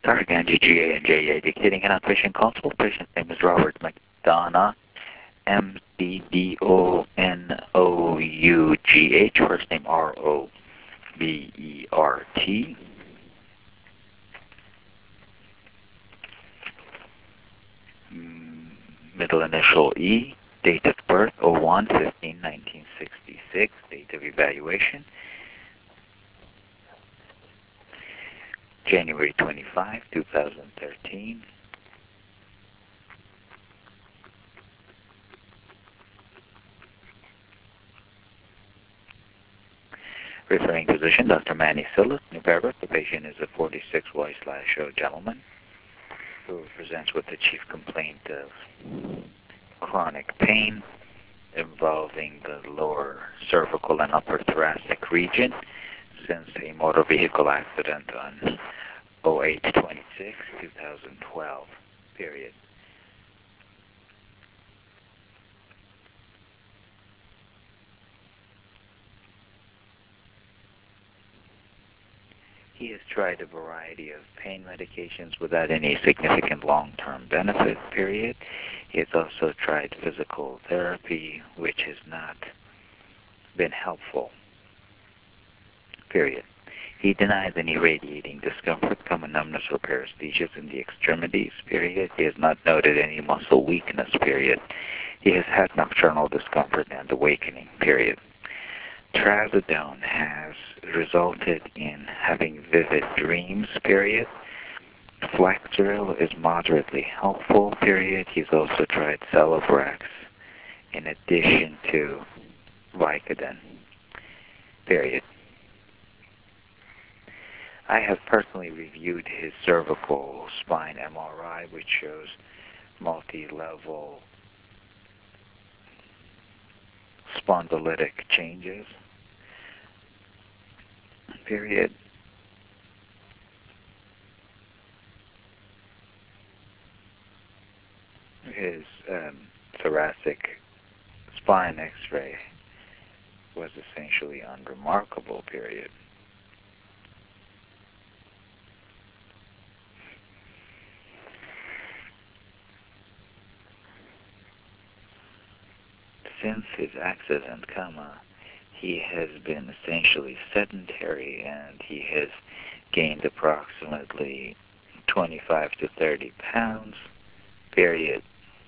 Start again, GGA and JA, dictating an outpatient consult. Patient's name is Robert McDonough, McDonough, first name Robert. Middle initial E, date of birth 01/15/1966, date of evaluation January 25, 2013. Referring physician, Dr. Manny Sillis. New paragraph, the patient is a 46Y/O gentleman who presents with the chief complaint of chronic pain involving the lower cervical and upper thoracic region since a motor vehicle accident on 08/26/2012, period. He has tried a variety of pain medications without any significant long-term benefit, period. He has also tried physical therapy, which has not been helpful, period. He denies any radiating discomfort, numbness, or paresthesias in the extremities, period. He has not noted any muscle weakness, period. He has had nocturnal discomfort and awakening, period. Trazodone has resulted in having vivid dreams, period. Flexeril is moderately helpful, period. He's also tried Celebrex in addition to Vicodin, period. I have personally reviewed his cervical spine MRI, which shows multi-level spondylitic changes, period. His thoracic spine x-ray was essentially unremarkable, period. Since his accident, he has been essentially sedentary, and he has gained approximately 25 to 30 pounds, period.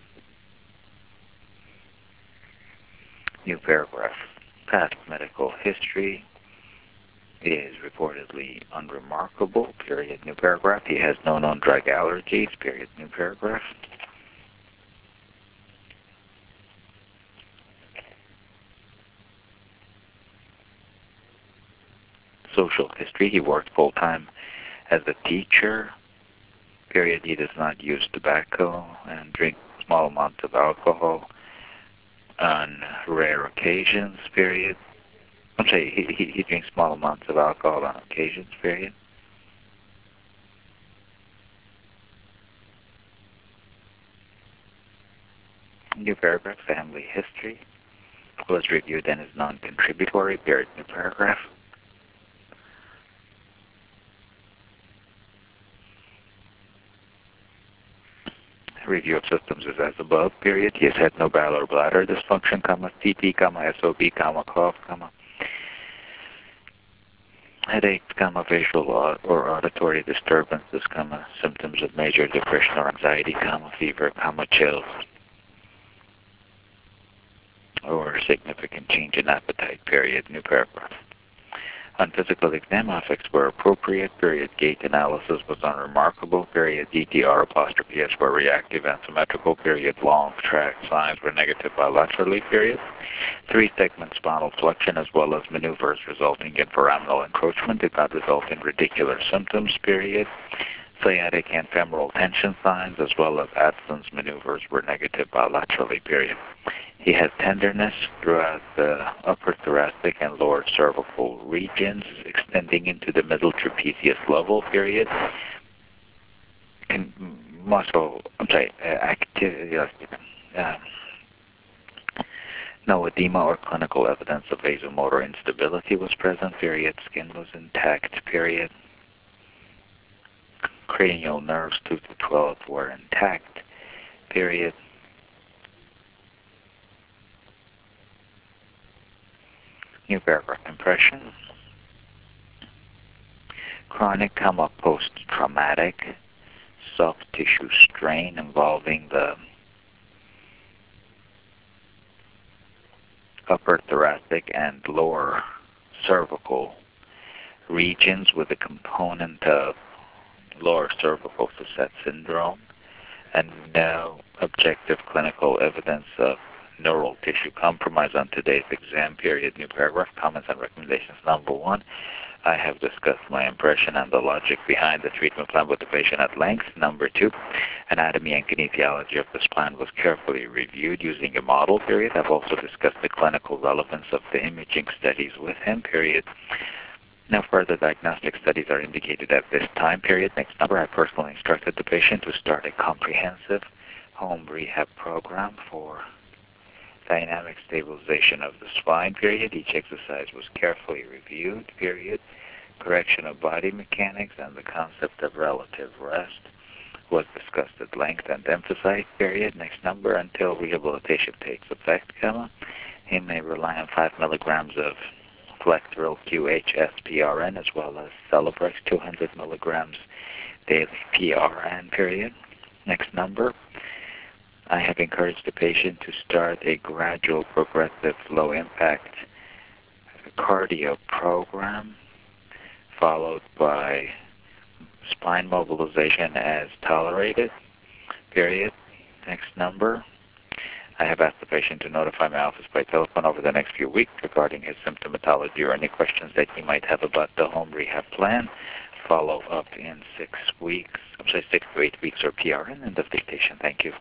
New paragraph. Past medical history is reportedly unremarkable, period. New paragraph. He has no known drug allergies, period. New paragraph. Social history. He worked full-time as a teacher, period. He does not use tobacco and drink small amounts of alcohol on rare occasions, period. I'm sorry, he drinks small amounts of alcohol on occasions, period. New paragraph. Family history was reviewed and is non-contributory, period. New paragraph. Review of symptoms is as above, period. He has had no bowel or bladder dysfunction, CP, SOB, cough, headaches, facial or auditory disturbances, symptoms of major depression or anxiety, fever, chills, or significant change in appetite, period. New paragraph. On physical exam, affects were appropriate, period. Gait analysis was unremarkable, period. DTR apostrophe S were reactive and symmetrical, period. Long track signs were negative bilaterally, period. 3-segment spinal flexion as well as maneuvers resulting in foraminal encroachment did not result in radicular symptoms, period. Sciatic and femoral tension signs as well as Addison's maneuvers were negative bilaterally, period. He has tenderness throughout the upper thoracic and lower cervical regions, extending into the middle trapezius level, period. No edema or clinical evidence of vasomotor instability was present, period. Skin was intact, period. Cranial nerves 2 to 12 were intact, period. New paragraph. Impression. Chronic, post-traumatic soft tissue strain involving the upper thoracic and lower cervical regions with a component of lower cervical facet syndrome, and no objective clinical evidence of neural tissue compromise on today's exam, period. New paragraph. Comments and recommendations. Number 1, I have discussed my impression and the logic behind the treatment plan with the patient at length. Number 2, anatomy and kinesiology of this plan was carefully reviewed using a model, period. I've also discussed the clinical relevance of the imaging studies with him, period. No further diagnostic studies are indicated at this time, period. Next number, I personally instructed the patient to start a comprehensive home rehab program for dynamic stabilization of the spine, period. Each exercise was carefully reviewed, period. Correction of body mechanics and the concept of relative rest was discussed at length and emphasized, period. Next number, until rehabilitation takes effect, he may rely on 5 milligrams of Flexeril QHS-PRN as well as Celebrex 200 milligrams daily PRN, period. Next number, I have encouraged the patient to start a gradual, progressive, low-impact cardio program, followed by spine mobilization as tolerated, period. Next number, I have asked the patient to notify my office by telephone over the next few weeks regarding his symptomatology or any questions that he might have about the home rehab plan. Follow up in 6 weeks, 6 to 8 weeks or PRN. End of dictation. Thank you.